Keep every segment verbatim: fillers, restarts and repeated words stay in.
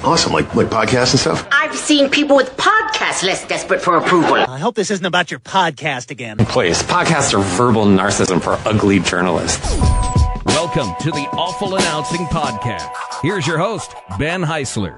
Awesome, like like podcasts and stuff? I've seen people with podcasts less desperate for approval. I hope this isn't about your podcast again. Please, podcasts are verbal narcissism for ugly journalists. Welcome to the Awful Announcing Podcast. Here's your host, Ben Heisler.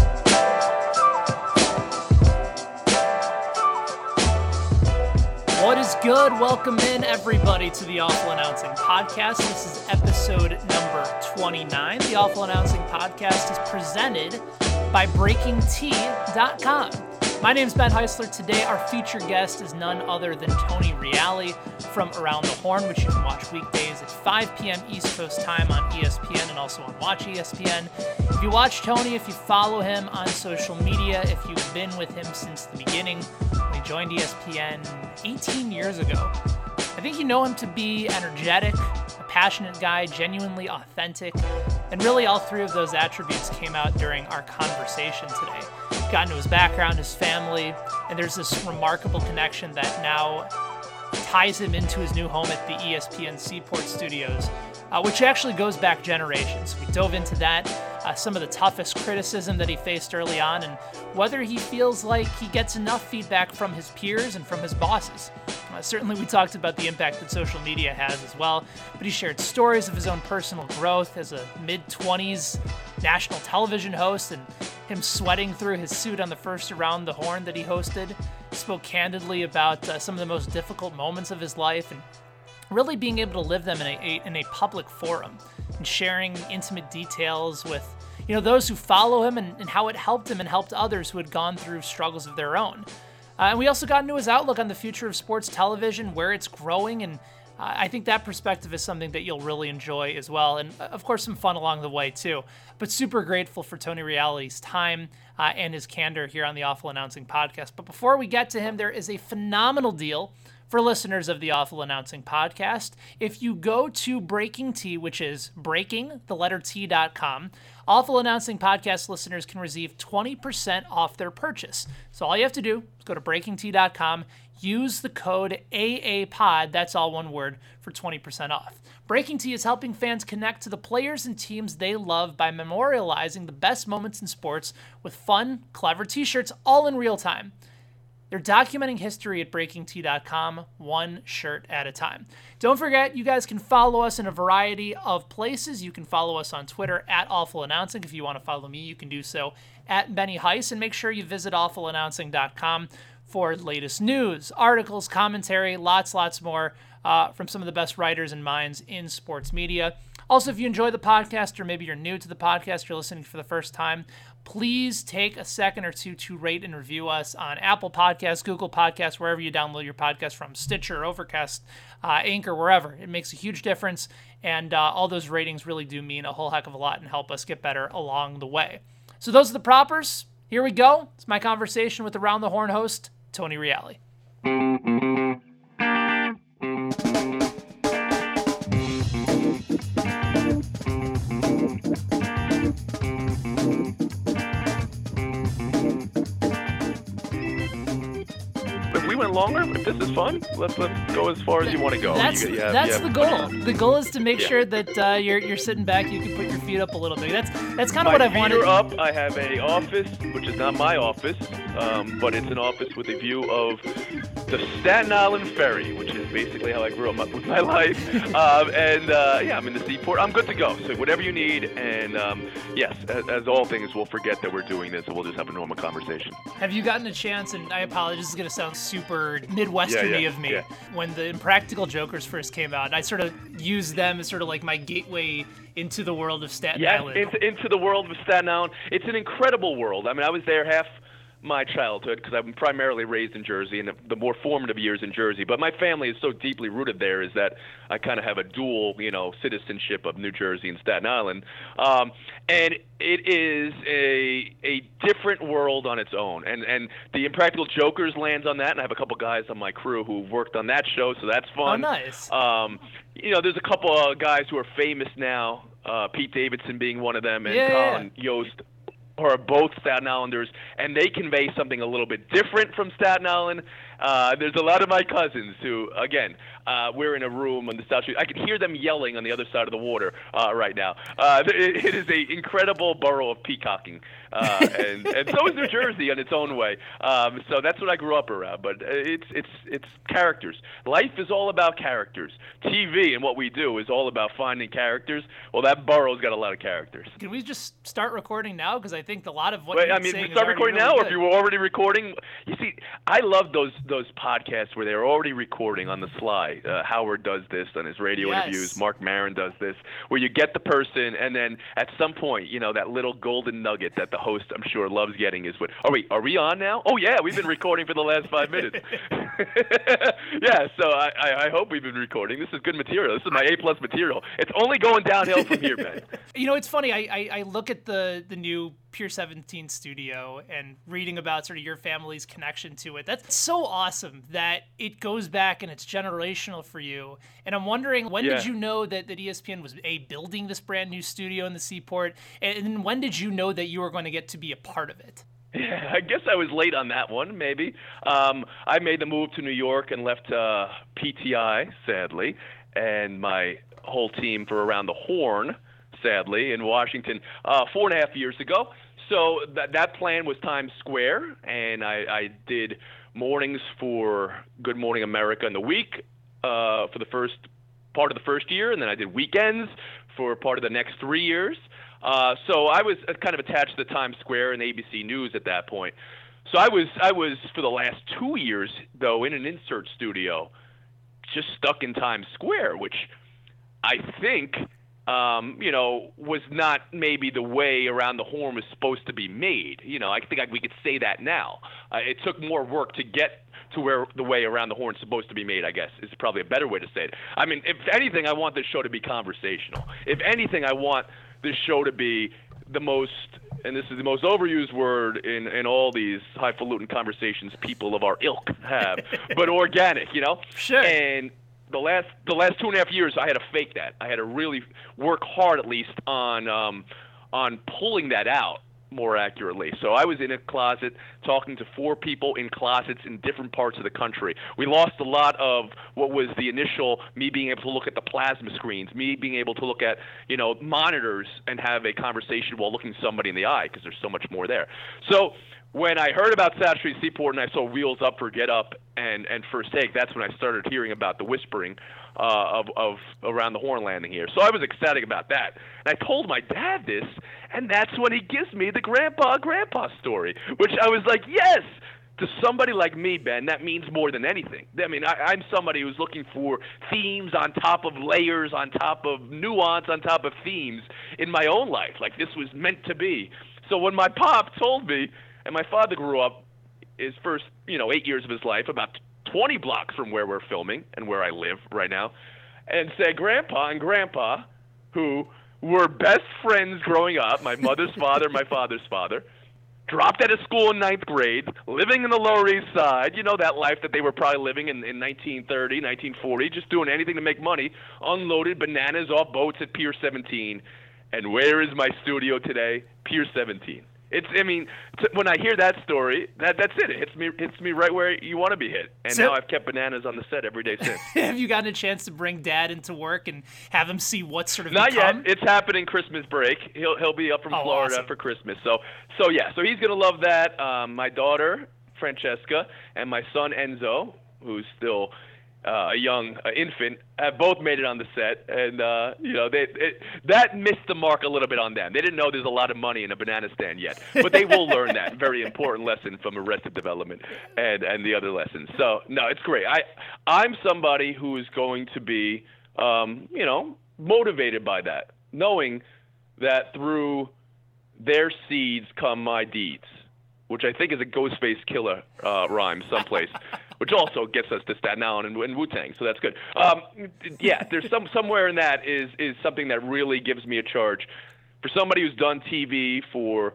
What is good? Welcome in, everybody, to the Awful Announcing Podcast. This is episode number twenty-nine. The Awful Announcing Podcast is presented by Breaking T dot com. My name is Ben Heisler. Today, our featured guest is none other than Tony Reali from Around the Horn, which you can watch weekdays at five p.m. East Coast time on E S P N and also on Watch E S P N. If you watch Tony, if you follow him on social media, if you've been with him since the beginning, when he joined E S P N eighteen years ago, I think you know him to be energetic, a passionate guy, genuinely authentic, and really all three of those attributes came out during our conversation today. Got into his background, his family, and there's this remarkable connection that now ties him into his new home at the E S P N Seaport Studios, uh, which actually goes back generations. We dove into that, uh, some of the toughest criticism that he faced early on, and whether he feels like he gets enough feedback from his peers and from his bosses. Uh, certainly we talked about the impact that social media has as well, but he shared stories of his own personal growth as a mid-twenties national television host and him sweating through his suit on the first Around the Horn that he hosted. He spoke candidly about uh, some of the most difficult moments of his life and really being able to live them in a, a in a public forum and sharing intimate details with you know those who follow him and, and how it helped him and helped others who had gone through struggles of their own. Uh, and we also got into his outlook on the future of sports television, where it's growing, and uh, I think that perspective is something that you'll really enjoy as well. And uh, of course, some fun along the way too. But super grateful for Tony Reali's time uh, and his candor here on the Awful Announcing Podcast. But before we get to him, there is a phenomenal deal for listeners of the Awful Announcing Podcast. If you go to Breaking T, which is breaking, the letter T dot com, Awful Announcing Podcast listeners can receive twenty percent off their purchase. So all you have to do is go to breaking T dot com, use the code A A Pod, that's all one word, for twenty percent off. Breaking T is helping fans connect to the players and teams they love by memorializing the best moments in sports with fun, clever t-shirts all in real time. They're documenting history at breaking T dot com, one shirt at a time. Don't forget, you guys can follow us in a variety of places. You can follow us on Twitter at Awful Announcing. If you want to follow me, you can do so at Benny Heiss. And make sure you visit awful announcing dot com for latest news, articles, commentary, lots, lots more uh, from some of the best writers and minds in sports media. Also, if you enjoy the podcast, or maybe you're new to the podcast, you're listening for the first time, please take a second or two to rate and review us on Apple Podcasts, Google Podcasts, wherever you download your podcast from, Stitcher, Overcast, uh, Anchor, wherever. It makes a huge difference, and uh, all those ratings really do mean a whole heck of a lot and help us get better along the way. So those are the propers. Here we go. It's my conversation with Around the Horn host, Tony Reali. Went longer. If this is fun, let's let's go as far as you want to go. That's you, yeah, that's yeah. the goal. The goal is to make yeah. sure that uh, you're you're sitting back. You can put your feet up a little bit. That's that's kind of my what I've feet wanted. Are up. I have a office, which is not my office, um, but it's an office with a view of the Staten Island Ferry, which is basically how I grew up my, with my life. um, and uh, yeah, I'm in the seaport. I'm good to go. So whatever you need, and um, yes, as, as all things, we'll forget that we're doing this, and we'll just have a normal conversation. Have you gotten a chance? And I apologize. This is going to sound super Midwesterny yeah, yeah, of me. Yeah. When the Impractical Jokers first came out, I sort of used them as sort of like my gateway into the world of Staten yes, Island. Into, into the world of Staten Island. It's an incredible world. I mean, I was there half my childhood because I'm primarily raised in Jersey and the more formative years in Jersey. But my family is so deeply rooted there is that I kind of have a dual, you know, citizenship of New Jersey and Staten Island. Um, and it is a a different world on its own. And and the Impractical Jokers lands on that, and I have a couple guys on my crew who've worked on that show, so that's fun. Oh, nice. Um, you know, there's a couple of guys who are famous now, uh, Pete Davidson being one of them, and yeah, Colin yeah. Yost. are both Staten Islanders, and they convey something a little bit different from Staten Island. Uh, there's a lot of my cousins who, again, uh, we're in a room on the South Street. I can hear them yelling on the other side of the water uh, right now. Uh, it, it is an incredible borough of peacocking, uh, and, and so is New Jersey in its own way. Um, so that's what I grew up around. But it's it's it's characters. Life is all about characters. T V and what we do is all about finding characters. Well, that borough's got a lot of characters. Can we just start recording now? Because I think a lot of what Wait, you're I mean, saying we start is recording really now, good. or if you were already recording. You see, I love those those podcasts where they're already recording on the sly. Uh, Howard does this on his radio Yes. interviews. Mark Maron does this, where you get the person, and then at some point, you know, that little golden nugget that the host, I'm sure, loves getting is what. Oh wait, are we on now? Oh yeah, we've been recording for the last five minutes. Yeah, so I, I, I hope we've been recording. This is good material. This is my A plus material. It's only going downhill from here, Ben. You know, it's funny. I, I, I look at the, the new Pier seventeen studio and reading about sort of your family's connection to it. That's so awesome that it goes back and it's generational for you. And I'm wondering, when Yeah. did you know that, that E S P N was, A, building this brand new studio in the Seaport? And, and when did you know that you were going to get to be a part of it? Yeah, I guess I was late on that one, maybe. Um, I made the move to New York and left uh, P T I, sadly, and my whole team for Around the Horn, sadly, in Washington uh, four and a half years ago. So that that plan was Times Square, and I, I did mornings for Good Morning America in the week uh, for the first part of the first year, and then I did weekends for part of the next three years. Uh, so I was kind of attached to the Times Square and A B C News at that point. So I was I was for the last two years though in an insert studio, just stuck in Times Square, which I think um, you know was not maybe the way Around the Horn was supposed to be made. You know, I think I, we could say that now. Uh, it took more work to get to where the way Around the Horn is supposed to be made, I guess, is probably a better way to say it. I mean, if anything, I want this show to be conversational. If anything, I want this show to be the most, and this is the most overused word in, in all these highfalutin conversations people of our ilk have, but organic, you know? Sure. And the last the last two and a half years, I had to fake that. I had to really work hard, at least, on um, on pulling that out more accurately. So I was in a closet talking to four people in closets in different parts of the country. We lost a lot of what was the initial me being able to look at the plasma screens, me being able to look at, you know, monitors and have a conversation while looking somebody in the eye, because there's so much more there. So when I heard about South Street Seaport and I saw Wheels Up for Get Up and, and First Take, that's when I started hearing about the whispering uh, of, of Around the Horn landing here. So I was ecstatic about that. And I told my dad this, and that's when he gives me the grandpa, grandpa story, which I was like, yes! To somebody like me, Ben, that means more than anything. I mean, I, I'm somebody who's looking for themes on top of layers, on top of nuance, on top of themes in my own life. Like, this was meant to be. So when my pop told me, and my father grew up his first, you know, eight years of his life about twenty blocks from where we're filming and where I live right now, and said Grandpa and Grandpa, who were best friends growing up, my mother's father, my father's father, dropped out of school in ninth grade, living in the Lower East Side, you know, that life that they were probably living in, in nineteen thirty, nineteen forty, just doing anything to make money, unloaded bananas off boats at Pier seventeen. And where is my studio today? Pier seventeen. It's, I mean, t- when I hear that story, that that's it. It hits me, hits me right where you want to be hit. And So- now I've kept bananas on the set every day since. Have you gotten a chance to bring Dad into work and have him see what sort of Not become? yet. It's happening Christmas break. He'll he'll be up from Oh, Florida awesome. for Christmas. So so yeah. So he's gonna love that. Um, my daughter Francesca and my son Enzo, who's still uh, a young uh, infant, have both made it on the set, and uh, you know they it, that missed the mark a little bit on them. They didn't know there's a lot of money in a banana stand yet, but they will learn that very important lesson from Arrested Development and and the other lessons. So no, it's great. I I'm somebody who is going to be um, you know motivated by that, knowing that through their seeds come my deeds, which I think is a Ghostface Killer uh, rhyme someplace, which also gets us to Staten Island and, and Wu-Tang, so that's good. Um, yeah, there's some somewhere in that is is something that really gives me a charge. For somebody who's done T V for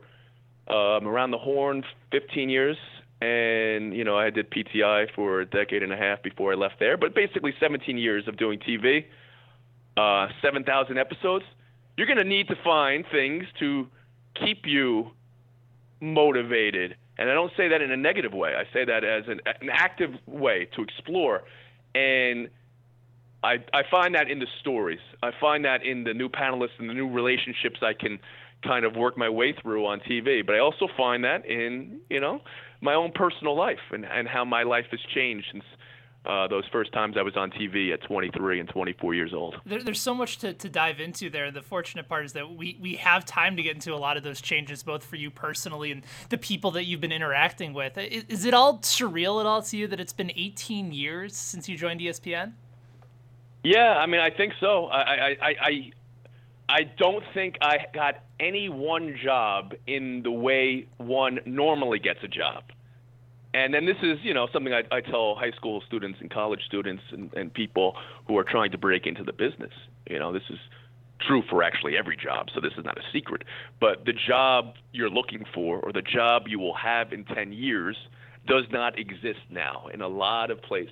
um, Around the Horn fifteen years, and you know I did P T I for a decade and a half before I left there, but basically seventeen years of doing T V, uh, seven thousand episodes. You're going to need to find things to keep you motivated, and I don't say that in a negative way. I say that as an, an active way to explore, and I, I find that in the stories. I find that in the new panelists and the new relationships I can kind of work my way through on T V. But I also find that in, you know, my own personal life and, and how my life has changed since uh, those first times I was on T V at twenty-three and twenty-four years old. There, there's so much to, to dive into there. The fortunate part is that we, we have time to get into a lot of those changes, both for you personally and the people that you've been interacting with. Is, is it all surreal at all to you that it's been eighteen years since you joined E S P N? Yeah, I mean, I think so. I, I, I, I, I don't think I got any one job in the way one normally gets a job. And then this is, you know, something I, I tell high school students and college students and, and people who are trying to break into the business. You know, this is true for actually every job, so this is not a secret. But the job you're looking for or the job you will have in ten years does not exist now in a lot of places.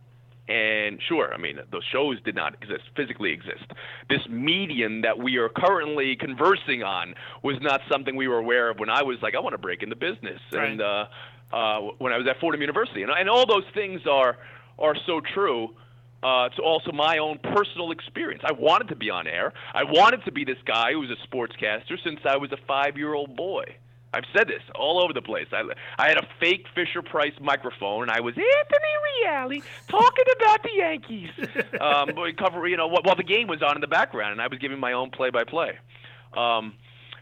And sure, I mean, those shows did not exist, physically exist. This medium that we are currently conversing on was not something we were aware of when I was like, I want to break into business. Right. And uh, uh, when I was at Fordham University. And, and all those things are are so true. Uh, to also my own personal experience. I wanted to be on air. I wanted to be this guy who was a sportscaster since I was a five-year-old boy. I've said this all over the place. I, I had a fake Fisher-Price microphone, and I was Anthony Reale talking about the Yankees. um, cover, you know, while the game was on in the background, and I was giving my own play-by-play. Um,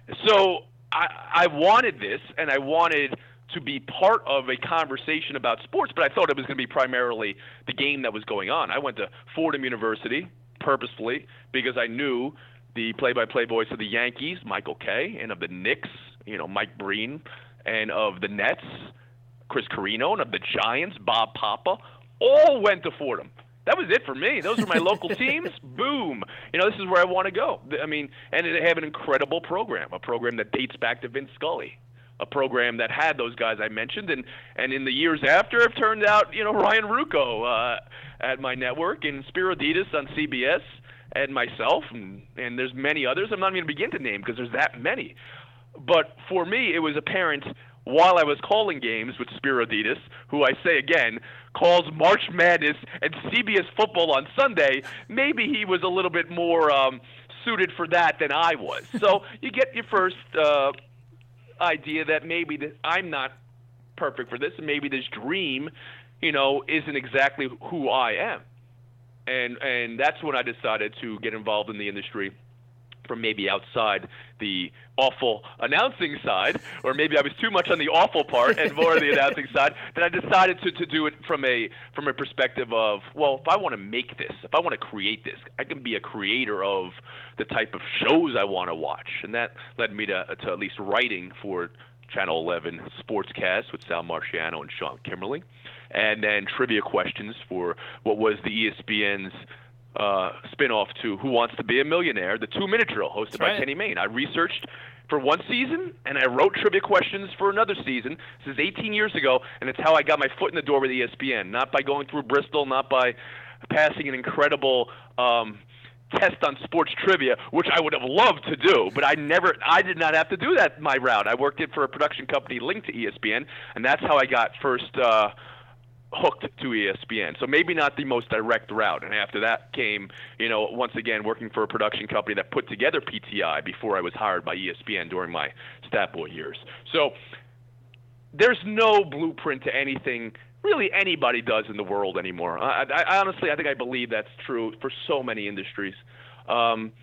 so I, I wanted this, and I wanted to be part of a conversation about sports, but I thought it was going to be primarily the game that was going on. I went to Fordham University purposefully because I knew the play-by-play voice of the Yankees, Michael Kay, and of the Knicks, you know, Mike Breen, and of the Nets, Chris Carino, and of the Giants, Bob Papa, all went to Fordham. That was it for me. Those were my local teams. Boom. You know, this is where I want to go. I mean, and they have an incredible program, a program that dates back to Vince Scully, a program that had those guys I mentioned, and, and in the years after, it turned out, you know, Ryan Ruocco uh, at my network, and Spiro Dedes on C B S, and myself, and, and there's many others I'm not even going to begin to name because there's that many. But for me, it was apparent while I was calling games with Spiro Dedes, who I say again, calls March Madness and C B S football on Sunday, maybe he was a little bit more um, suited for that than I was. So you get your first uh, idea that maybe that I'm not perfect for this, and maybe this dream, you know, isn't exactly who I am. And and that's when I decided to get involved in the industry from maybe outside the awful announcing side, or maybe I was too much on the awful part and more on the announcing side, that I decided to, to do it from a from a perspective of, well, if I want to make this, if I want to create this, I can be a creator of the type of shows I want to watch. And that led me to, to at least writing for Channel eleven Sportscast with Sal Marciano and Sean Kimberly, and then trivia questions for what was the E S P N's uh, spinoff to Who Wants to Be a Millionaire, the two-minute drill hosted by Kenny Mayne. I researched for one season, and I wrote trivia questions for another season. This is eighteen years ago, and it's how I got my foot in the door with E S P N, not by going through Bristol, not by passing an incredible um, test on sports trivia, which I would have loved to do, but I never, I did not have to do that my route. I worked it for a production company linked to E S P N, and that's how I got first uh, hooked to E S P N. So maybe not the most direct route. And after that came, you know, once again working for a production company that put together P T I before I was hired by E S P N during my Stat Boy years. So there's no blueprint to anything really anybody does in the world anymore. I, I, I honestly, I think I believe that's true for so many industries. Um,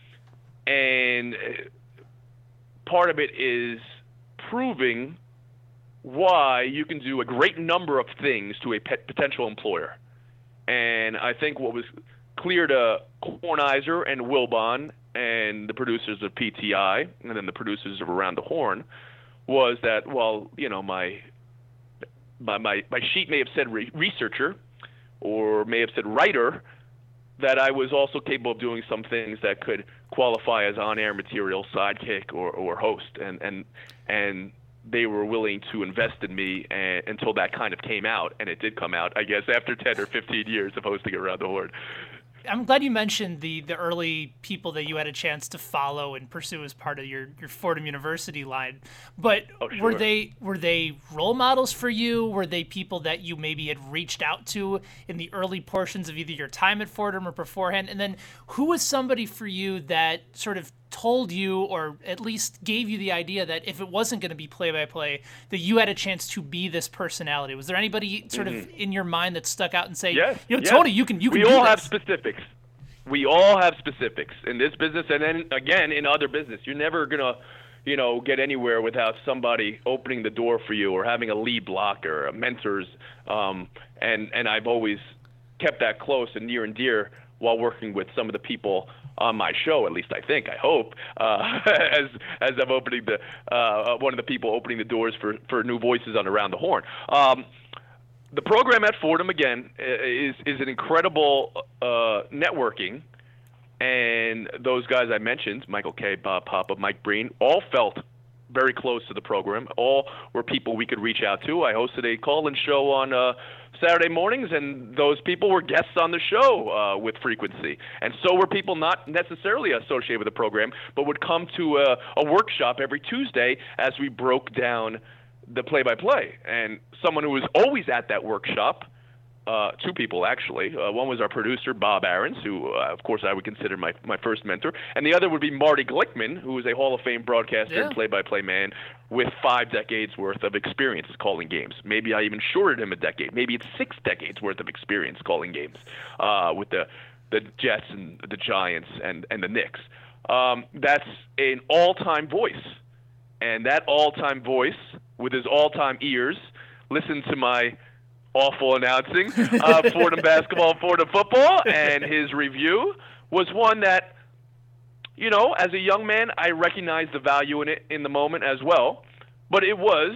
and part of it is proving why you can do a great number of things to a pet potential employer. And I think what was clear to Kornheiser and Wilbon and the producers of P T I and then the producers of Around the Horn was that, well, you know, my My, my, my sheet may have said re- researcher or may have said writer, that I was also capable of doing some things that could qualify as on-air material, sidekick, or, or host. And, and, and they were willing to invest in me and, until that kind of came out. And it did come out, I guess, after ten or fifteen years of hosting Around the Horn. I'm glad you mentioned the the early people that you had a chance to follow and pursue as part of your, your Fordham University line. But oh, sure. were they were they role models for you? Were they people that you maybe had reached out to in the early portions of either your time at Fordham or beforehand? And then who was somebody for you that sort of told you, or at least gave you the idea that if it wasn't going to be play-by-play, that you had a chance to be this personality? Was there anybody sort mm-hmm. of in your mind that stuck out and say, yes, you know, yes. Tony, you can you can we do all this. have specifics. We all have specifics in this business, and then again in other business. You're never gonna, you know, get anywhere without somebody opening the door for you or having a lead blocker, a mentors, um, and and I've always kept that close and near and dear while working with some of the people on my show, at least I think, I hope, uh, as as I'm opening the uh, one of the people opening the doors for, for new voices on Around the Horn. Um, the program at Fordham, again, is is an incredible uh, networking, and those guys I mentioned, Michael Kay, Bob Papa, Mike Breen, all felt very close to the program. All were people we could reach out to. I hosted a call-in show on uh, Saturday mornings, and those people were guests on the show uh, with frequency. And so were people not necessarily associated with the program, but would come to a, a workshop every Tuesday as we broke down the play-by-play. And someone who was always at that workshop, Uh, two people, actually. Uh, one was our producer, Bob Aarons, who, uh, of course, I would consider my, my first mentor. And the other would be Marty Glickman, who is a Hall of Fame broadcaster yeah. and play-by-play man with five decades worth of experience calling games. Maybe I even shorted him a decade. Maybe it's six decades worth of experience calling games uh, with the, the Jets and the Giants and, and the Knicks. Um, that's an all-time voice. And that all-time voice, with his all-time ears, listen to my awful announcing uh, Fordham basketball, Fordham football, and his review was one that, you know, as a young man, I recognized the value in it in the moment as well, but it was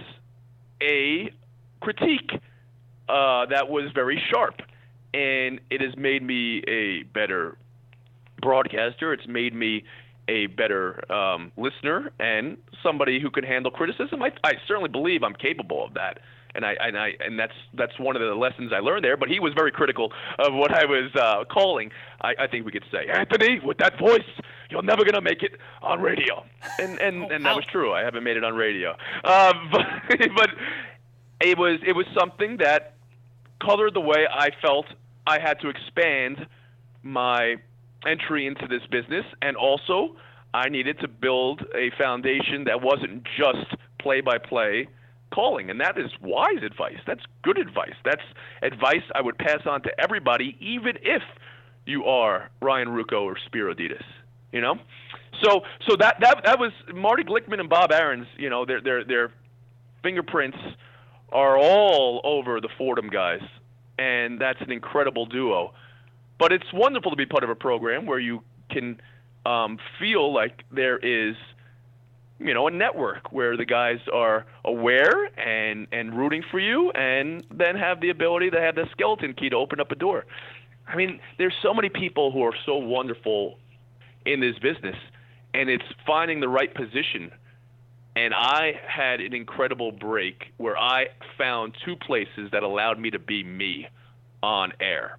a critique uh, that was very sharp, and it has made me a better broadcaster. It's made me a better um, listener and somebody who can handle criticism. I, I certainly believe I'm capable of that. And I and I and that's that's one of the lessons I learned there. But he was very critical of what I was uh, calling. I, I think we could say, Anthony, with that voice, you're never gonna make it on radio. And and, oh, and that was true. I haven't made it on radio. Uh, but, but it was it was something that colored the way I felt I had to expand my entry into this business, and also I needed to build a foundation that wasn't just play-by-play calling, and that is wise advice. That's good advice. That's advice I would pass on to everybody, even if you are Ryan Ruocco or Spiro Dedes. You know, so so that that that was Marty Glickman and Bob Aarons. You know, their their their fingerprints are all over the Fordham guys, and that's an incredible duo. But it's wonderful to be part of a program where you can um, feel like there is, you know, a network where the guys are aware and, and rooting for you, and then have the ability to have the skeleton key to open up a door. I mean, there's so many people who are so wonderful in this business, and it's finding the right position. And I had an incredible break where I found two places that allowed me to be me on air,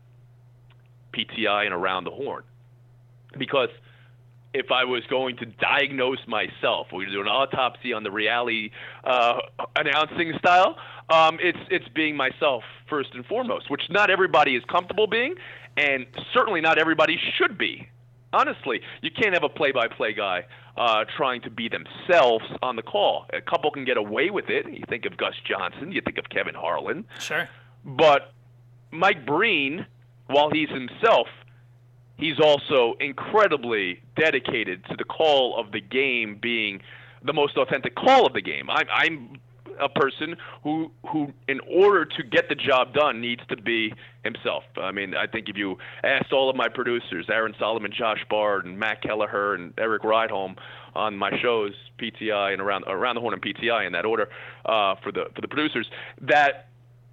P T I and Around the Horn. Because if I was going to diagnose myself, we're going to do an autopsy on the reality uh, announcing style, um, it's it's being myself first and foremost, which not everybody is comfortable being, and certainly not everybody should be. Honestly, you can't have a play-by-play guy uh, trying to be themselves on the call. A couple can get away with it. You think of Gus Johnson, you think of Kevin Harlan. Sure. But Mike Breen, while he's himself, he's also incredibly dedicated to the call of the game being the most authentic call of the game. I'm, I'm a person who, who, in order to get the job done, needs to be himself. I mean, I think if you asked all of my producers, Aaron Solomon, Josh Bard, and Matt Kelleher, and Eric Rydholm on my shows, P T I and Around Around the Horn and P T I in that order, uh, for the for the producers, that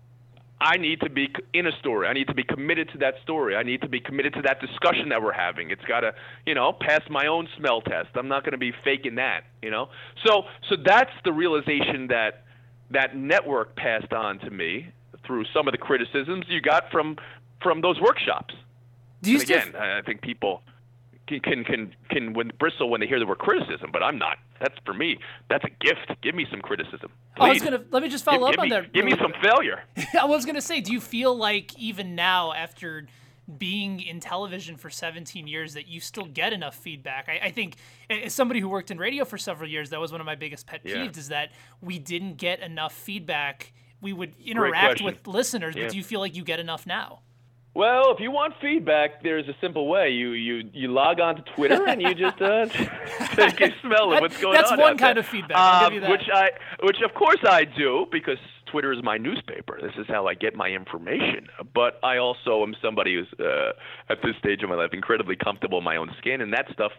I need to be in a story. I need to be committed to that story. I need to be committed to that discussion that we're having. It's got to, you know, pass my own smell test. I'm not going to be faking that, you know. So, so that's the realization that that network passed on to me through some of the criticisms you got from from those workshops. Do you and still again, I think people can can can, can when, bristle when they hear the word criticism, but I'm not. That's for me. That's a gift. Give me some criticism. Please. I was gonna let me just follow give, up give on me, that. Give me some failure. I was gonna say, do you feel like even now, after being in television for seventeen years, that you still get enough feedback? I, I think, as somebody who worked in radio for several years, that was one of my biggest pet peeves, Yeah. is that we didn't get enough feedback. We would interact with listeners, Yeah. but do you feel like you get enough now? Well, if you want feedback, there's a simple way. You you, you log on to Twitter and you just uh, take a smell of what's going That's on. one out kind there. of feedback. I'll Um, give you that. Which I which of course I do, because Twitter is my newspaper. This is how I get my information. But I also am somebody who's uh, at this stage of my life incredibly comfortable in my own skin, and that stuff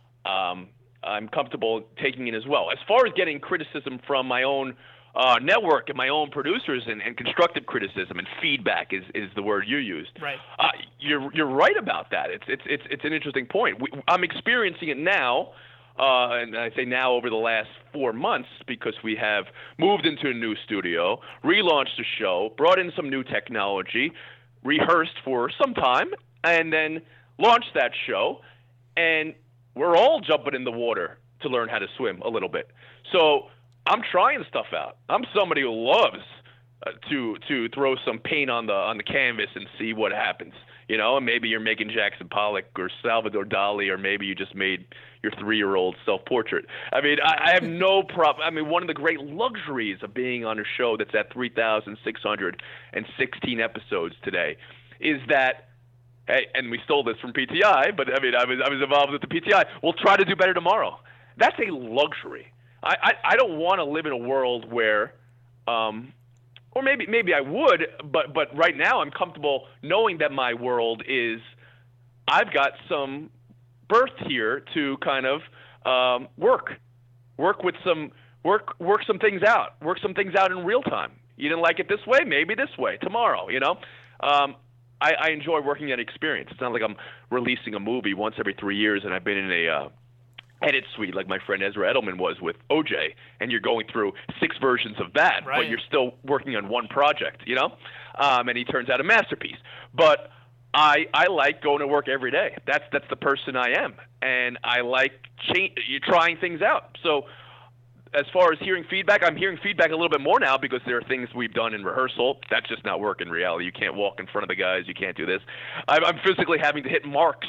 um, I'm comfortable taking in as well. As far as getting criticism from my own Uh, network and my own producers, and, and constructive criticism and feedback is, is the word you used. Right. Uh, you're you're right about that. It's it's it's it's an interesting point. We, I'm experiencing it now, uh, and I say now over the last four months because we have moved into a new studio, relaunched the show, brought in some new technology, rehearsed for some time, and then launched that show, and we're all jumping in the water to learn how to swim a little bit. So I'm trying stuff out. I'm somebody who loves uh, to to throw some paint on the on the canvas and see what happens. You know, and maybe you're making Jackson Pollock or Salvador Dali, or maybe you just made your three-year-old self-portrait. I mean, I, I have no problem. I mean, one of the great luxuries of being on a show that's at three thousand six hundred sixteen episodes today is that, hey, and we stole this from P T I, but I mean, I was I was involved with the P T I. We'll try to do better tomorrow. That's a luxury. I, I, I don't want to live in a world where, um, or maybe maybe I would, but but right now I'm comfortable knowing that my world is, I've got some birth here to kind of um, work, work with some work work some things out, work some things out in real time. You didn't like it this way, maybe this way tomorrow. You know, um, I, I enjoy working that experience. It's not like I'm releasing a movie once every three years and I've been in a uh, edit suite like my friend Ezra Edelman was with O J, and you're going through six versions of that, right. but you're still working on one project, you know, um, and he turns out a masterpiece. But I I like going to work every day. That's that's the person I am, and I like cha- trying things out. So as far as hearing feedback, I'm hearing feedback a little bit more now because there are things we've done in rehearsal. That's just not working in reality. You can't walk in front of the guys. You can't do this. I'm, I'm physically having to hit marks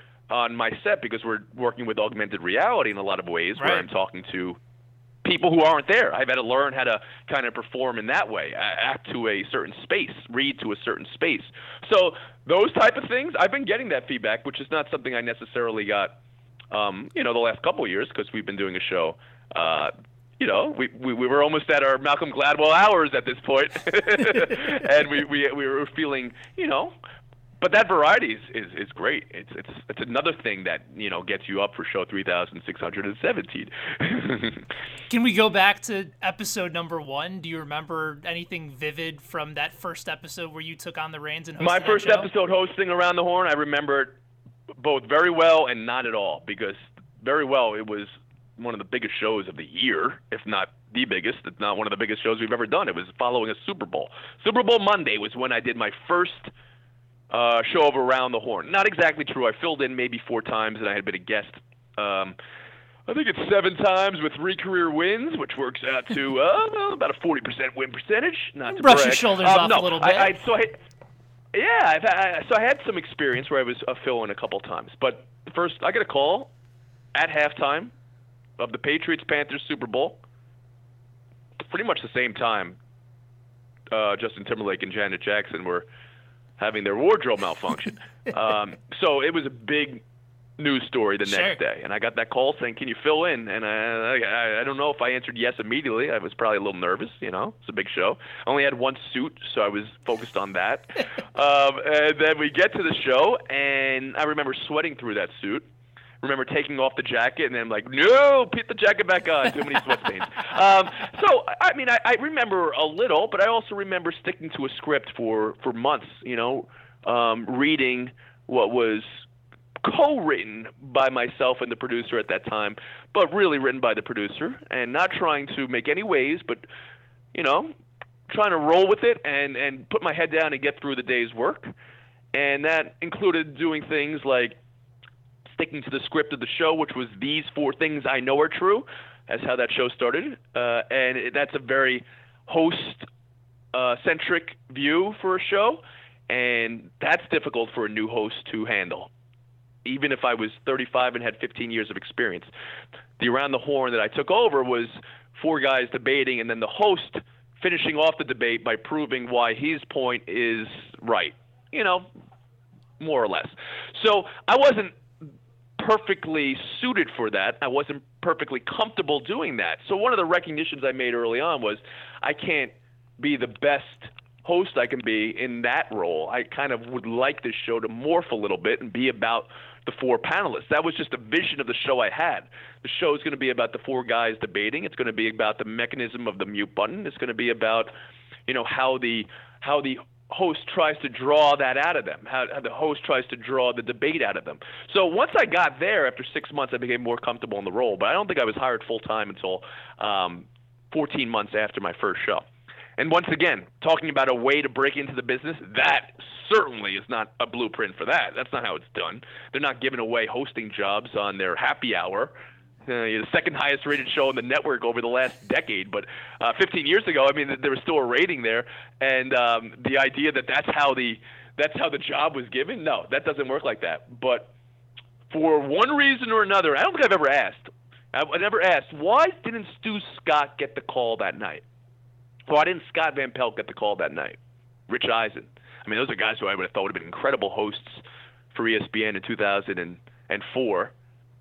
on my set because we're working with augmented reality in a lot of ways, right. where I'm talking to people who aren't there. I've had to learn how to kind of perform in that way, act to a certain space, read to a certain space. So those type of things, I've been getting that feedback, which is not something I necessarily got, um, you know, the last couple of years because we've been doing a show. Uh, you know, we, we we were almost at our Malcolm Gladwell hours at this point, and we, we we were feeling, you know. But that variety is, is, is great. It's it's it's another thing that, you know, gets you up for show three thousand six hundred seventeen. Can we go back to episode number one? Do you remember anything vivid from that first episode where you took on the reins and hosted My first that show? episode hosting Around the Horn, I remember it both very well and not at all, because very well it was one of the biggest shows of the year, if not the biggest. It's not one of the biggest shows we've ever done. It was following a Super Bowl. Super Bowl Monday was when I did my first Uh, show of Around the Horn. Not exactly true. I filled in maybe four times, and I had been a guest. Um, I think it's seven times with three career wins, which works out to uh, about a forty percent win percentage. Not to Brush brag. your shoulders um, off no, a little bit. I, I, so I, yeah, I've, I, so I had some experience where I was a fill-in a couple times. But first, I got a call at halftime of the Patriots-Panthers Super Bowl. Pretty much the same time uh, Justin Timberlake and Janet Jackson were having their wardrobe malfunction. um, so it was a big news story the Sure. next day. And I got that call saying, can you fill in? And I, I, I don't know if I answered yes immediately. I was probably a little nervous, you know. It's a big show. I only had one suit, so I was focused on that. um, and then we get to the show, and I remember sweating through that suit. Remember taking off the jacket and then like, no, put the jacket back on. Too many sweat stains. Um, so, I mean, I, I remember a little, but I also remember sticking to a script for, for months, you know, um, reading what was co-written by myself and the producer at that time, but really written by the producer, and not trying to make any waves, but, you know, trying to roll with it and, and put my head down and get through the day's work. And that included doing things like sticking to the script of the show, which was these four things I know are true. That's how that show started. Uh, and it, that's a very host-centric uh, view for a show. And that's difficult for a new host to handle, even if I was thirty-five and had fifteen years of experience. The Around the Horn that I took over was four guys debating, and then the host finishing off the debate by proving why his point is right, you know, more or less. So I wasn't perfectly suited for that. I wasn't perfectly comfortable doing that. So one of the recognitions I made early on was I can't be the best host I can be in that role. I kind of would like this show to morph a little bit and be about the four panelists. That was just a vision of the show I had. The show is going to be about the four guys debating. It's going to be about the mechanism of the mute button. It's going to be about, you know, how the how the host tries to draw that out of them, how, how the host tries to draw the debate out of them. So once I got there, after six months, I became more comfortable in the role. But I don't think I was hired full-time until um, fourteen months after my first show. And once again, talking about a way to break into the business, that certainly is not a blueprint for that. That's not how it's done. They're not giving away hosting jobs on their happy hour. Uh, you're the second highest rated show on the network over the last decade. But uh, fifteen years ago, I mean, there was still a rating there. And um, the idea that that's how the that's how the job was given, no, that doesn't work like that. But for one reason or another, I don't think I've ever asked. I never asked, why didn't Stu Scott get the call that night? Why didn't Scott Van Pelt get the call that night? Rich Eisen. I mean, those are guys who I would have thought would have been incredible hosts for E S P N in two thousand four.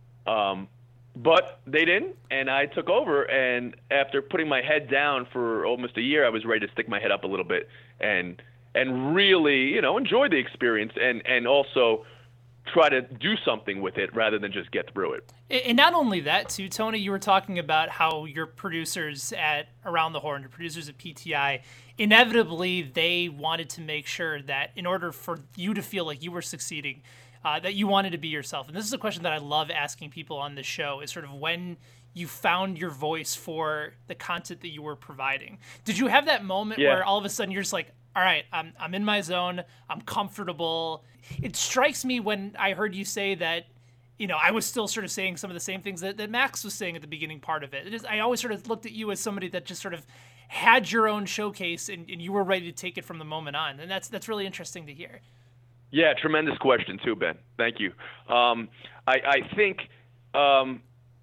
Um, but they didn't, and I took over. And after putting my head down for almost a year, I was ready to stick my head up a little bit and and really, you know, enjoy the experience and, and also try to do something with it rather than just get through it. And not only that, too, Tony, you were talking about how your producers at Around the Horn, your producers at P T I, inevitably they wanted to make sure that in order for you to feel like you were succeeding, uh, that you wanted to be yourself. And this is a question that I love asking people on this show, is sort of when you found your voice for the content that you were providing. Did you have that moment yeah. where all of a sudden you're just like, all right, I'm I'm in my zone, I'm comfortable. It strikes me when I heard you say that, you know, I was still sort of saying some of the same things that, that Max was saying at the beginning part of it. It is, I always sort of looked at you as somebody that just sort of had your own showcase and, and you were ready to take it from the moment on. And that's that's really interesting to hear. Yeah, tremendous question too, Ben. Thank you. Um, I, I think um,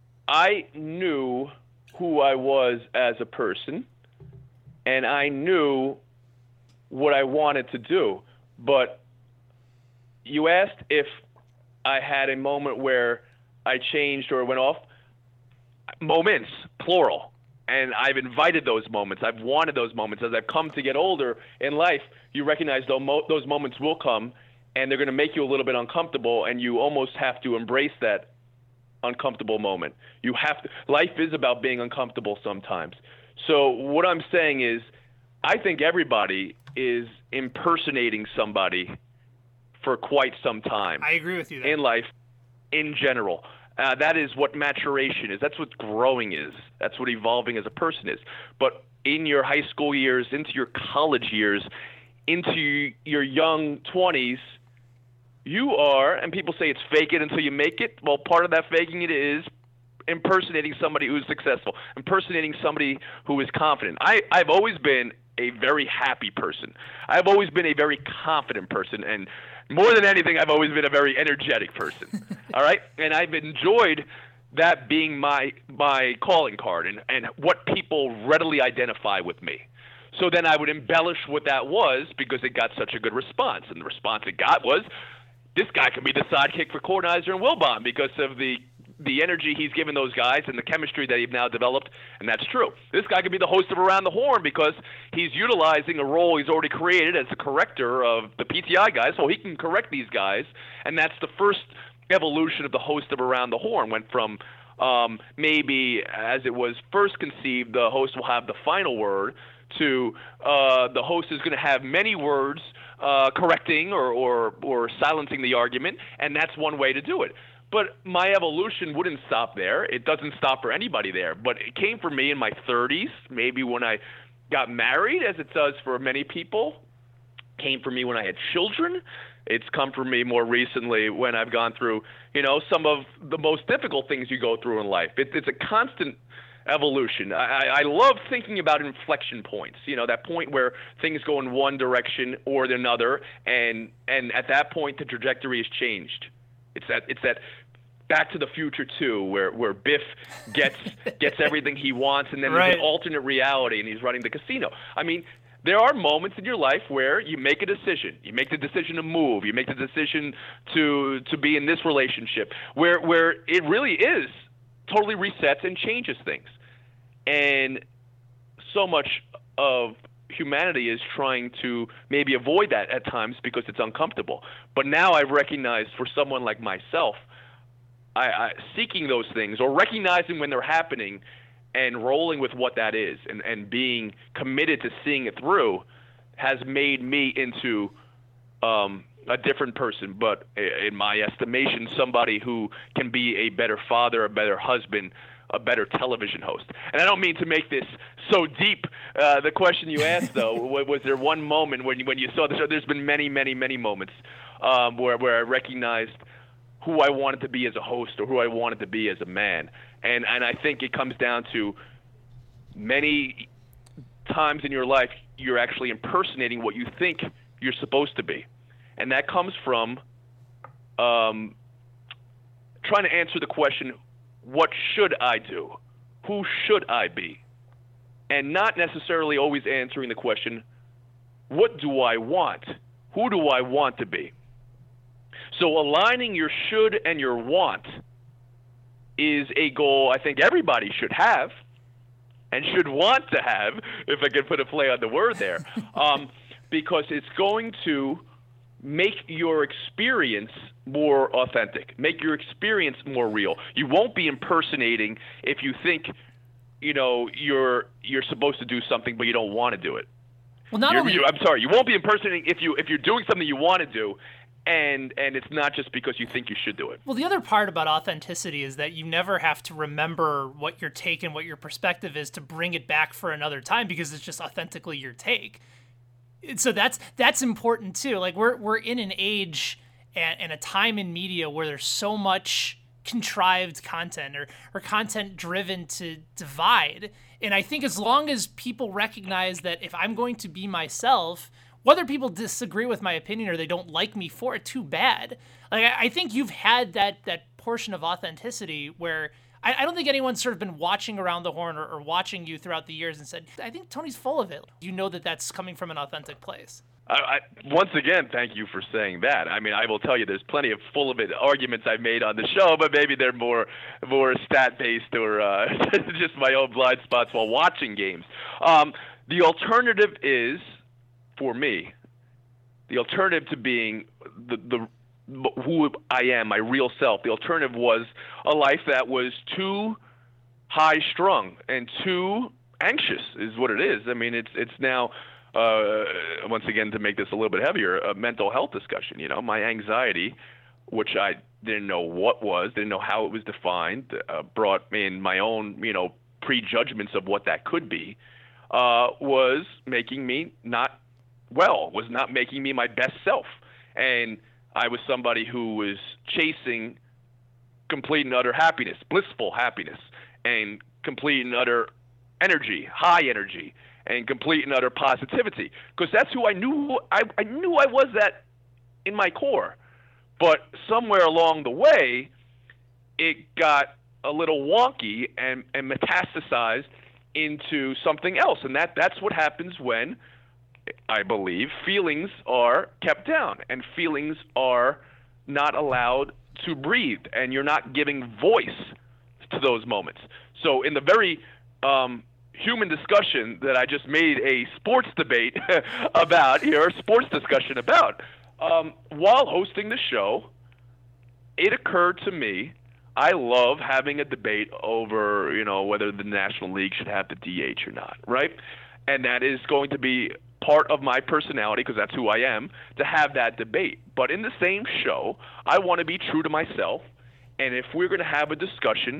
I knew who I was as a person, and I knew what I wanted to do. But you asked if I had a moment where I changed or went off. Moments, plural. And I've invited those moments. I've wanted those moments. As I've come to get older in life, you recognize those moments will come, and they're going to make you a little bit uncomfortable, and you almost have to embrace that uncomfortable moment. You have to. Life is about being uncomfortable sometimes. So what I'm saying is, I think everybody is impersonating somebody for quite some time. I agree with you there. In life, in general. Uh, that is what maturation is. That's what growing is. That's what evolving as a person is. But in your high school years, into your college years, into your young twenties, you are, and people say it's fake it until you make it. Well, part of that faking it is impersonating somebody who's successful, impersonating somebody who is confident. I, I've always been a very happy person. I've always been a very confident person, and more than anything, I've always been a very energetic person. All right? And I've enjoyed that being my my calling card and, and what people readily identify with me. So then I would embellish what that was because it got such a good response. And the response it got was, this guy can be the sidekick for Kornheiser and Wilbon because of the the energy he's given those guys and the chemistry that he's now developed, and that's true. This guy could be the host of Around the Horn because he's utilizing a role he's already created as the corrector of the P T I guys, so he can correct these guys, and that's the first evolution of the host of Around the Horn. Went from um, maybe, as it was first conceived, the host will have the final word, to uh, the host is going to have many words uh, correcting or, or, or silencing the argument, and that's one way to do it. But my evolution wouldn't stop there. It doesn't stop for anybody there. But it came for me in my thirties, maybe when I got married, as it does for many people. It came for me when I had children. It's come from me more recently when I've gone through, you know, some of the most difficult things you go through in life. It, it's a constant evolution. I, I love thinking about inflection points, you know, that point where things go in one direction or another, and and at that point the trajectory has changed. It's that it's that Back to the Future two, where where Biff gets gets everything he wants, and then right. there's an alternate reality, and he's running the casino. I mean, there are moments in your life where you make a decision. You make the decision to move. You make the decision to to be in this relationship, where where it really is totally resets and changes things. And so much of humanity is trying to maybe avoid that at times because it's uncomfortable. But now I've recognized, for someone like myself, I, I, seeking those things or recognizing when they're happening and rolling with what that is and, and being committed to seeing it through has made me into um, a different person, but in my estimation, somebody who can be a better father, a better husband, a better television host. And I don't mean to make this so deep. Uh, the question you asked, though, was there one moment when you, when you saw the show? There's been many, many, many moments um, where, where I recognized who I wanted to be as a host or who I wanted to be as a man. And and I think it comes down to many times in your life you're actually impersonating what you think you're supposed to be. And that comes from um, trying to answer the question, what should I do? Who should I be? And not necessarily always answering the question, what do I want? Who do I want to be? So aligning your should and your want is a goal I think everybody should have and should want to have, if I can put a play on the word there, um, because it's going to make your experience more authentic, make your experience more real. You won't be impersonating if you think, you know, you're you're supposed to do something but you don't want to do it. Well, not you're, only you, I'm sorry, you won't be impersonating if you if you're doing something you want to do, and and it's not just because you think you should do it. Well, the other part about authenticity is that you never have to remember what your take and what your perspective is to bring it back for another time because it's just authentically your take. So that's that's important too. Like we're we're in an age and, and a time in media where there's so much contrived content or, or content driven to divide. And I think as long as people recognize that if I'm going to be myself, whether people disagree with my opinion or they don't like me for it, too bad. Like I, I think you've had that that portion of authenticity where I, I don't think anyone's sort of been watching around the horn or, or watching you throughout the years and said, I think Tony's full of it. You know that that's coming from an authentic place. I, I, once again, thank you for saying that. I mean, I will tell you, there's plenty of full of it arguments I've made on the show, but maybe they're more more stat based or uh, just my own blind spots while watching games. Um, the alternative is, for me, the alternative to being the the who I am, my real self. The alternative was a life that was too high strung and too anxious, is what it is. I mean, it's it's now. Uh, once again, to make this a little bit heavier, a mental health discussion. You know, my anxiety, which I didn't know what was, didn't know how it was defined, uh, brought in my own, you know, prejudgments of what that could be, uh, was making me not well, was not making me my best self. And I was somebody who was chasing complete and utter happiness, blissful happiness, and complete and utter energy, high energy, and complete and utter positivity, because that's who I knew. I, I knew I was that in my core, but somewhere along the way, it got a little wonky and, and metastasized into something else, and that that's what happens when, I believe, feelings are kept down and feelings are not allowed to breathe, and you're not giving voice to those moments. So in the very um, human discussion that I just made a sports debate about here, a sports discussion about, um, while hosting the show, it occurred to me, I love having a debate over, you know, whether the National League should have the D H or not, right? And that is going to be part of my personality, because that's who I am, to have that debate. But in the same show, I want to be true to myself, and if we're going to have a discussion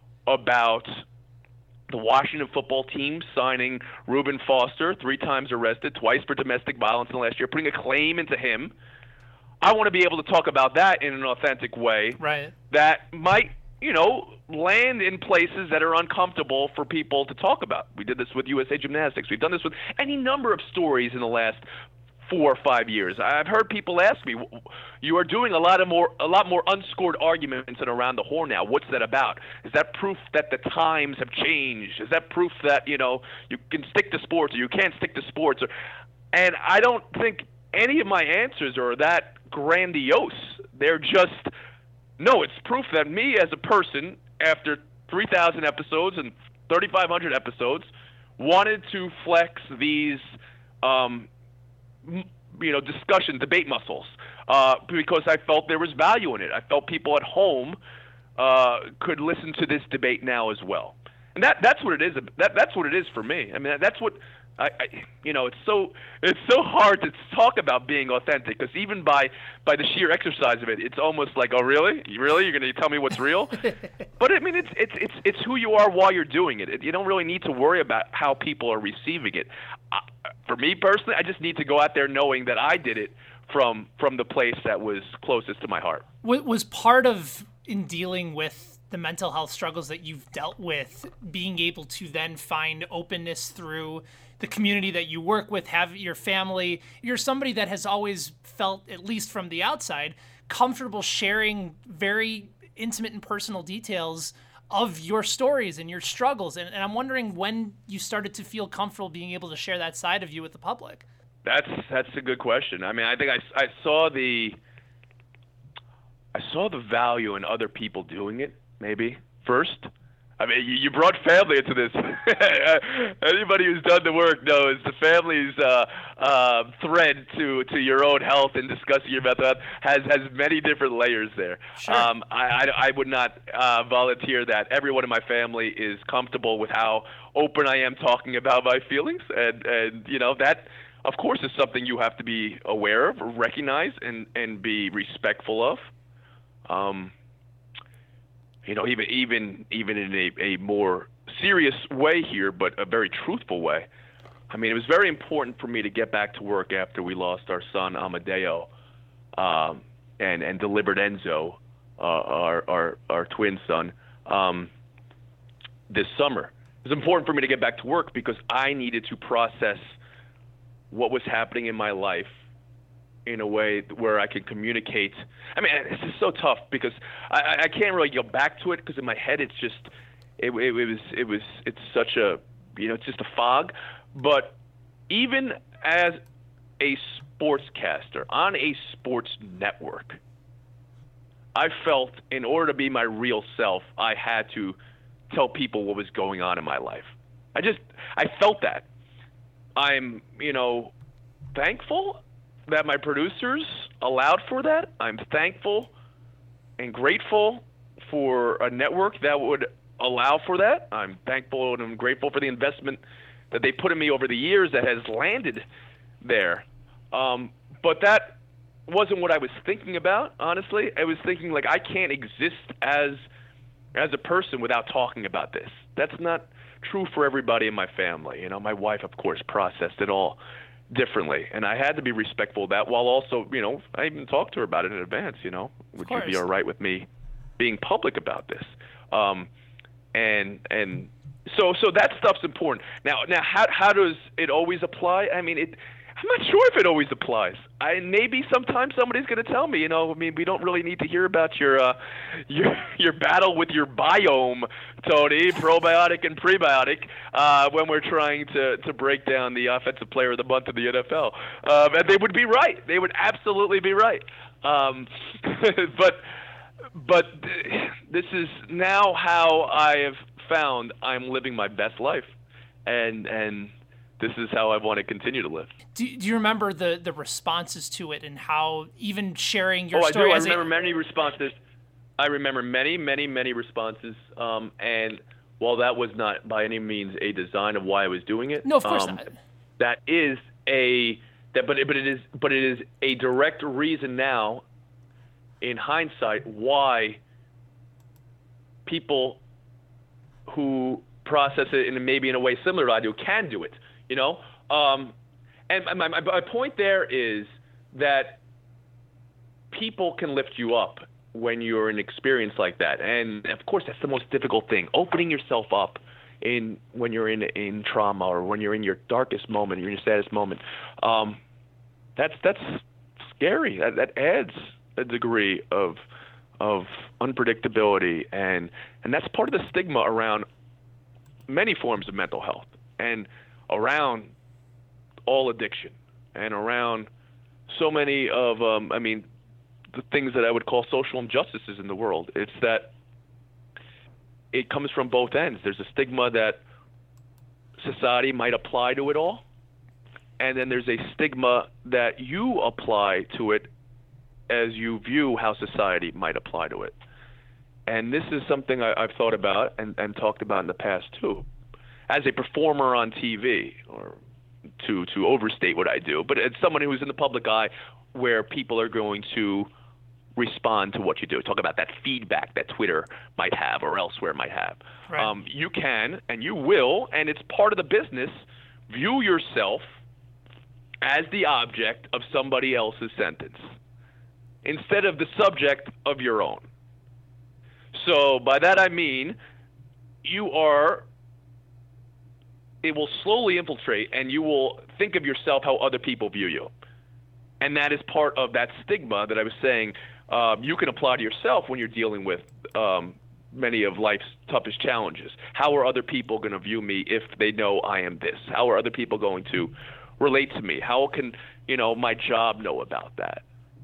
about the Washington football team signing Reuben Foster, three times arrested, twice for domestic violence in the last year, putting a claim into him, I want to be able to talk about that in an authentic way. Right. That might, you know, land in places that are uncomfortable for people to talk about. We did this with U S A Gymnastics. We've done this with any number of stories in the last four or five years. I've heard people ask me, "You are doing a lot of more, a lot more unscored arguments and around the horn now. What's that about? Is that proof that the times have changed? Is that proof that you know you can stick to sports or you can't stick to sports?" Or, and I don't think any of my answers are that grandiose. They're just no. It's proof that me as a person, after three thousand episodes and thirty-five hundred episodes, wanted to flex these. Um, you know, discussion, debate muscles, uh, because I felt there was value in it. I felt people at home uh, could listen to this debate now as well, and that that's what it is. That that's what it is for me. I mean, that's what I, I you know, it's so it's so hard to talk about being authentic because even by by the sheer exercise of it, it's almost like, oh, really, you really, you're going to tell me what's real? But I mean, it's it's it's it's who you are while you're doing it. You don't really need to worry about how people are receiving it. I, For me personally, I just need to go out there knowing that I did it from from the place that was closest to my heart. Was part of in dealing with the mental health struggles that you've dealt with, being able to then find openness through the community that you work with, have your family. You're somebody that has always felt, at least from the outside, comfortable sharing very intimate and personal details of your stories and your struggles. And, and I'm wondering when you started to feel comfortable being able to share that side of you with the public. That's that's a good question. I mean, I think I, I saw the I saw the value in other people doing it, maybe, first. I mean, you, you brought family into this. Anybody who's done the work knows the family's uh, uh, thread to, to your own health and discussing your mental health has, has many different layers there. Sure. Um, I, I, I would not uh, volunteer that everyone in my family is comfortable with how open I am talking about my feelings. And, and you know, that, of course, is something you have to be aware of, recognize, and, and be respectful of. Um You know, even even even in a, a more serious way here, but a very truthful way. I mean, it was very important for me to get back to work after we lost our son Amadeo, um, and and delivered Enzo, uh, our our our twin son, um, this summer. It was important for me to get back to work because I needed to process what was happening in my life in a way where I can communicate. I mean, this is so tough because I, I can't really go back to it because in my head it's just, it, it, it was, it was, it's such a, you know, it's just a fog. But even as a sportscaster on a sports network, I felt in order to be my real self, I had to tell people what was going on in my life. I just, I felt that. I'm, you know, thankful that my producers allowed for that. I'm thankful and grateful for a network that would allow for that. I'm thankful and I'm grateful for the investment that they put in me over the years that has landed there. Um, but that wasn't what I was thinking about, honestly. I was thinking, like, I can't exist as as a person without talking about this. That's not true for everybody in my family. You know, my wife, of course, processed it all differently, and I had to be respectful of that while also, you know, I even talked to her about it in advance, you know, would you be all right with me being public about this? Um, and and so so that stuff's important. Now, now how how does it always apply? I mean, it. I'm not sure if it always applies. I maybe sometimes somebody's going to tell me, you know, I mean, we don't really need to hear about your uh, your your battle with your biome, Tony, probiotic and prebiotic, uh, when we're trying to to break down the offensive player of the month in the N F L. Um, and they would be right. They would absolutely be right. Um, but but this is now how I have found I'm living my best life, and and. This is how I want to continue to live. Do, do you remember the, the responses to it and how even sharing your oh, story? Oh, I as do. I remember a... many responses. I remember many, many, many responses. Um, and while that was not by any means a design of why I was doing it, no, of course um, not. That is a that, but it, but it is but it is a direct reason now, in hindsight, why people who process it in maybe in a way similar to I do can do it. You know, um, and my, my, my point there is that people can lift you up when you're in an experience like that. And, of course, that's the most difficult thing, opening yourself up in when you're in in trauma or when you're in your darkest moment, you're in your saddest moment. Um, that's that's scary. That, that adds a degree of of unpredictability, and and that's part of the stigma around many forms of mental health and around all addiction and around so many of, um, I mean, the things that I would call social injustices in the world. It's that it comes from both ends. There's a stigma that society might apply to it all, and then there's a stigma that you apply to it as you view how society might apply to it. And this is something I, I've thought about and, and talked about in the past too. As a performer on T V, or to to overstate what I do, but as someone who's in the public eye where people are going to respond to what you do, talk about that feedback that Twitter might have or elsewhere might have. Right. Um, you can and you will, and it's part of the business, view yourself as the object of somebody else's sentence instead of the subject of your own. So by that I mean you are, it will slowly infiltrate and you will think of yourself how other people view you. And that is part of that stigma that I was saying uh, you can apply to yourself when you're dealing with um, many of life's toughest challenges. How are other people going to view me if they know I am this? How are other people going to relate to me? How can, you know, my job know about that?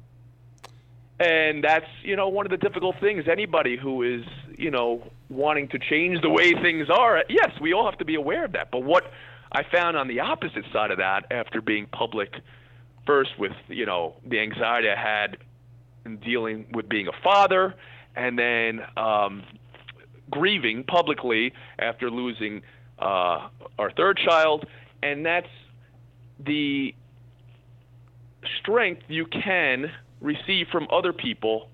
And that's, you know, one of the difficult things. Anybody who is, you know, wanting to change the way things are, yes, we all have to be aware of that. But what I found on the opposite side of that, after being public first with, you know, the anxiety I had in dealing with being a father, and then um, grieving publicly after losing uh, our third child, and that's the strength you can receive from other people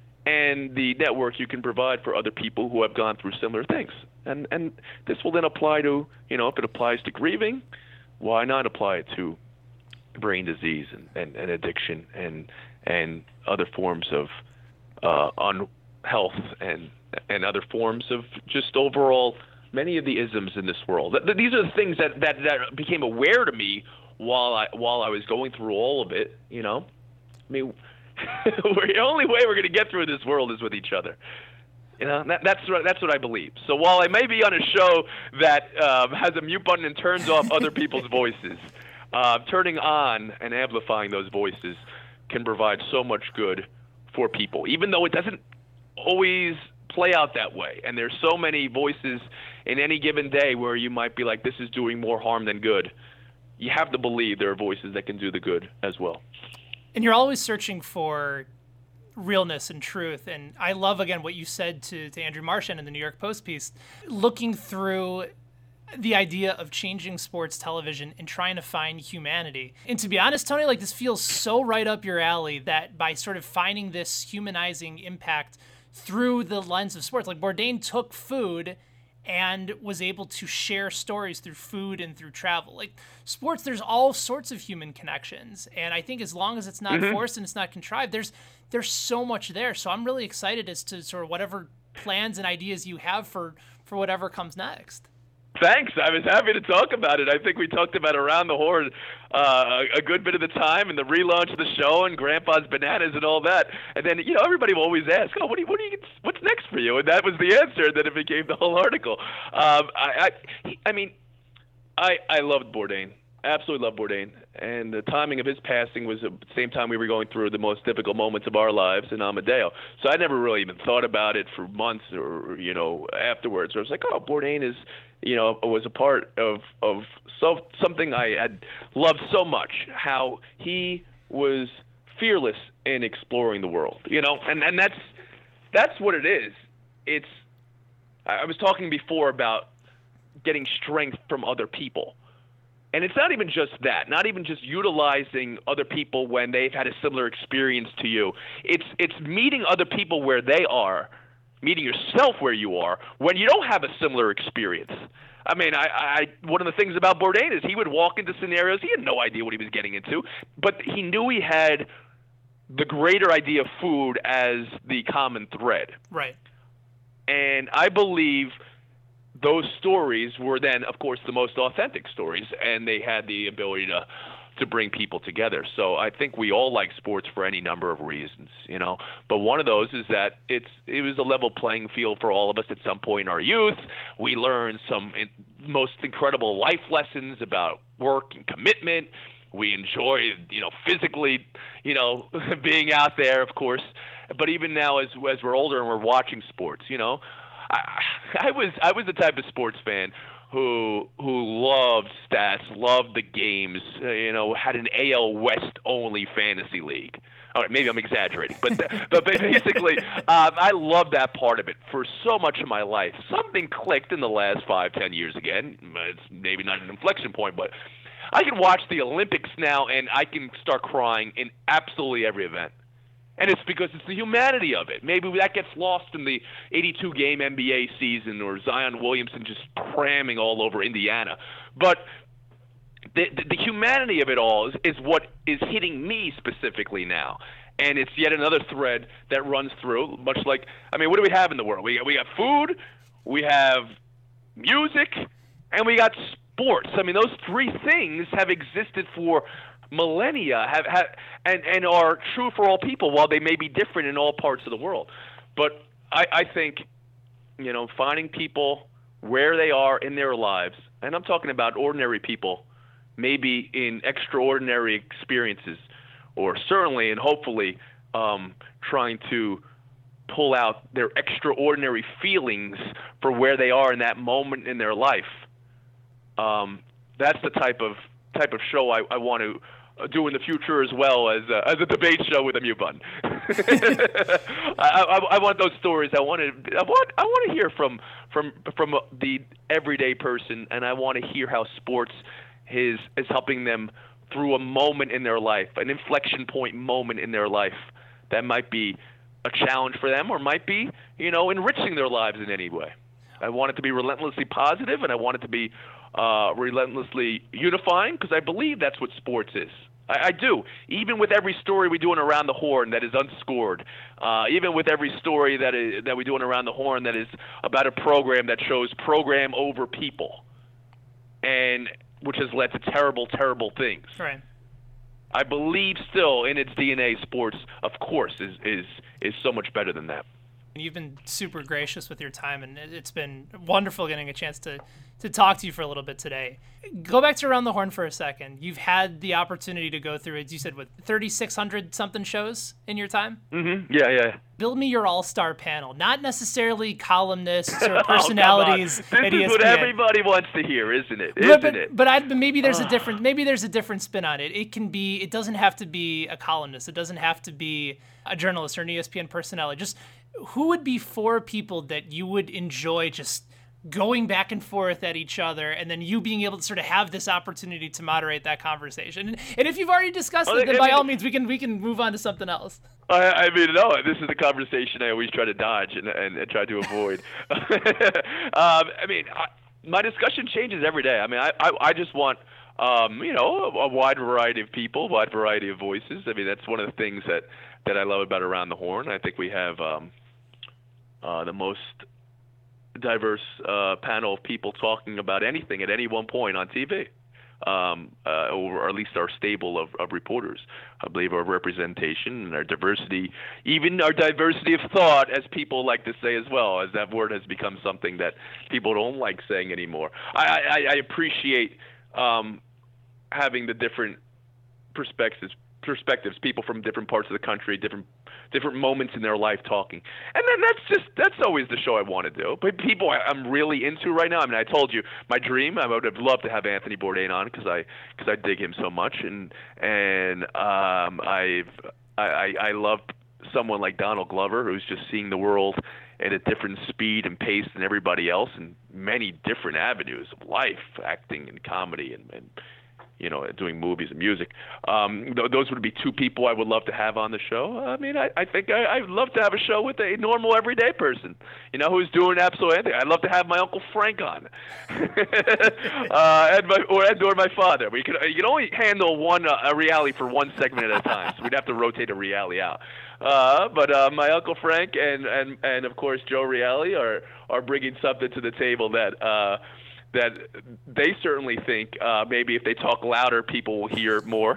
and the network you can provide for other people who have gone through similar things. And and this will then apply to, you know, if it applies to grieving, why not apply it to brain disease and, and, and addiction and and other forms of uh, unhealth and and other forms of just overall many of the isms in this world. These are the things that, that, that became aware to me while I while I was going through all of it, you know. I mean, the only way we're going to get through this world is with each other. You know, that, that's what that's what I believe. So while I may be on a show that um, has a mute button and turns off other people's voices, uh, turning on and amplifying those voices can provide so much good for people, even though it doesn't always play out that way. And there's so many voices in any given day where you might be like, this is doing more harm than good. You have to believe there are voices that can do the good as well. And you're always searching for realness and truth. And I love, again, what you said to, to Andrew Marchand in the New York Post piece, looking through the idea of changing sports television and trying to find humanity. And to be honest, Tony, like this feels so right up your alley that by sort of finding this humanizing impact through the lens of sports, like Bourdain took food and was able to share stories through food and through travel. Like sports, there's all sorts of human connections. And I think as long as it's not mm-hmm. forced and it's not contrived, there's there's so much there. So I'm really excited as to sort of whatever plans and ideas you have for, for whatever comes next. Thanks. I was happy to talk about it. I think we talked about Around the Horn uh, a good bit of the time, and the relaunch of the show, and Grandpa's Bananas, and all that. And then, you know, everybody will always ask, "Oh, what do you, what do you, what's next for you?" And that was the answer. And then it became the whole article. Um, I, I, I mean, I, I loved Bourdain. Absolutely loved Bourdain. And the timing of his passing was at the same time we were going through the most difficult moments of our lives in Amadeo. So I never really even thought about it for months or, you know, afterwards. I was like, oh, Bourdain is, you know, was a part of, of so, something I had loved so much, how he was fearless in exploring the world, you know, and, and that's, that's what it is. It's, I was talking before about getting strength from other people. And it's not even just that, not even just utilizing other people when they've had a similar experience to you. It's it's meeting other people where they are, meeting yourself where you are, when you don't have a similar experience. I mean, I, I one of the things about Bourdain is he would walk into scenarios, he had no idea what he was getting into, but he knew he had the greater idea of food as the common thread. Right. And I believe those stories were then, of course, the most authentic stories, and they had the ability to to bring people together. So I think we all like sports for any number of reasons, you know. But one of those is that it's it was a level playing field for all of us at some point in our youth. We learned some in, most incredible life lessons about work and commitment. We enjoy, you know, physically, you know, being out there, of course. But even now, as as we're older and we're watching sports, you know, I, I was I was the type of sports fan who who loved stats, loved the games, uh, you know, had an A L West only fantasy league. All right, maybe I'm exaggerating, but but basically, um, I loved that part of it for so much of my life. Something clicked in the last five, ten years again. It's maybe not an inflection point, but I can watch the Olympics now and I can start crying in absolutely every event. And it's because it's the humanity of it. Maybe that gets lost in the eighty-two game N B A season or Zion Williamson just cramming all over Indiana. But the, the, the humanity of it all is, is what is hitting me specifically now. And it's yet another thread that runs through, much like, I mean, what do we have in the world? We got, we got food, we have music, and we got sports. I mean, those three things have existed for millennia have, have and, and are true for all people, while they may be different in all parts of the world. But I, I think, you know, finding people where they are in their lives, and I'm talking about ordinary people, maybe in extraordinary experiences, or certainly and hopefully um, trying to pull out their extraordinary feelings for where they are in that moment in their life. Um, that's the type of type of show I, I want to do in the future, as well as uh, as a debate show with a mute button. I, I, I want those stories. I want to. I want. I want to hear from from from the everyday person, and I want to hear how sports is is helping them through a moment in their life, an inflection point moment in their life that might be a challenge for them, or might be, you know, enriching their lives in any way. I want it to be relentlessly positive, and I want it to be uh, relentlessly unifying, because I believe that's what sports is. I, I do. Even with every story we do in Around the Horn that is unscored, uh, even with every story that is, that we do in Around the Horn that is about a program that shows program over people, and which has led to terrible, terrible things. Right. I believe still in its D N A, sports, of course, is is is so much better than that. You've been super gracious with your time, and it's been wonderful getting a chance to, to talk to you for a little bit today. Go back to Around the Horn for a second. You've had the opportunity to go through, as you said, what, thirty-six hundred something shows in your time? Mm-hmm. Yeah, yeah. Build me your all-star panel, not necessarily columnists or personalities. Oh, this is what everybody wants to hear, isn't it? Isn't but, but, it? But I, maybe there's a different maybe there's a different spin on it. It can be. It doesn't have to be a columnist. It doesn't have to be a journalist or an E S P N personality. Just who would be four people that you would enjoy just going back and forth at each other, and then you being able to sort of have this opportunity to moderate that conversation? And, and if you've already discussed well, it, then I by mean, all means, we can we can move on to something else. I, I mean, no, this is a conversation I always try to dodge and, and, and try to avoid. um, I mean, I, my discussion changes every day. I mean, I, I, I just want, um, you know, a, a wide variety of people, wide variety of voices. I mean, that's one of the things that, that I love about Around the Horn. I think we have um, uh, the most diverse uh, panel of people talking about anything at any one point on T V, um, uh, or at least our stable of, of reporters. I believe our representation and our diversity, even our diversity of thought, as people like to say as well, as that word has become something that people don't like saying anymore. I, I, I appreciate um, having the different perspectives, perspectives, people from different parts of the country, different different moments in their life talking. And then that's just, that's always the show I want to do. But people I, I'm really into right now, I mean, I told you, my dream, I would have loved to have Anthony Bourdain on, because I, cause I dig him so much. And, and um, I've, I, I, I love someone like Donald Glover, who's just seeing the world at a different speed and pace than everybody else, in many different avenues of life, acting and comedy and, and you know, doing movies and music. Um, th- those would be two people I would love to have on the show. I mean, I, I think I, I'd love to have a show with a normal, everyday person, you know, who's doing absolutely anything. I'd love to have my Uncle Frank on, uh, and my or, and, or my father. We could you can only handle one uh, a reality for one segment at a time, so we'd have to rotate a reality out. Uh, but uh, my Uncle Frank and, and, and of course Joe Reale are are bringing something to the table that. Uh, that they certainly think uh, maybe if they talk louder, people will hear more.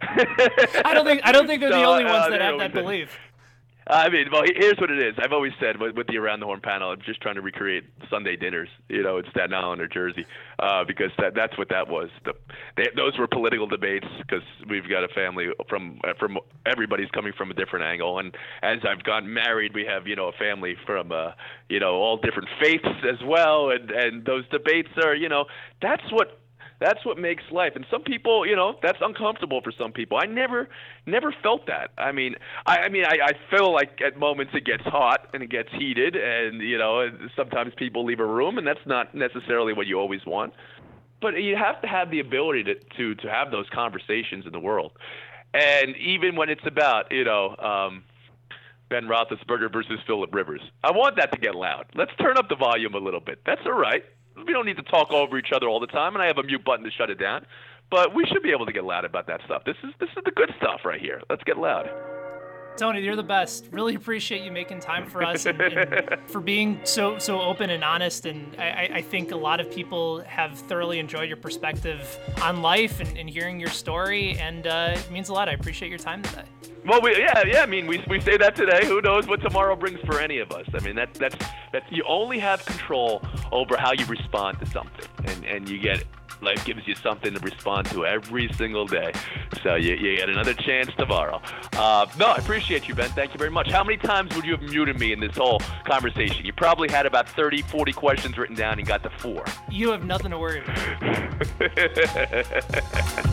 I don't think I don't think they're so, the only ones uh, that have that belief. I mean, well, here's what it is. I've always said with, with the Around the Horn panel, I'm just trying to recreate Sunday dinners, you know, in Staten Island or Jersey, uh, because that, that's what that was. The, they, those were political debates because we've got a family from from everybody's coming from a different angle. And as I've gotten married, we have, you know, a family from, uh, you know, all different faiths as well. And, and those debates are, you know, that's what. That's what makes life. And some people, you know, that's uncomfortable for some people. I never never felt that. I mean, I, I mean, I, I feel like at moments it gets hot and it gets heated, and, you know, sometimes people leave a room, and that's not necessarily what you always want. But you have to have the ability to, to, to have those conversations in the world. And even when it's about, you know, um, Ben Roethlisberger versus Phillip Rivers, I want that to get loud. Let's turn up the volume a little bit. That's all right. We don't need to talk over each other all the time, and I have a mute button to shut it down. But we should be able to get loud about that stuff. This is this is the good stuff right here. Let's get loud. Tony, you're the best. Really appreciate you making time for us and, and for being so so open and honest. And I, I think a lot of people have thoroughly enjoyed your perspective on life and, and hearing your story, and uh, it means a lot. I appreciate your time today. Well, we, yeah, yeah. I mean, we we say that today. Who knows what tomorrow brings for any of us? I mean, that that's that's you only have control over how you respond to something, and and you get life gives you something to respond to every single day. So you you get another chance tomorrow. Uh, no, I appreciate you, Ben. Thank you very much. How many times would you have muted me in this whole conversation? You probably had about thirty, forty questions written down and got to four. You have nothing to worry about.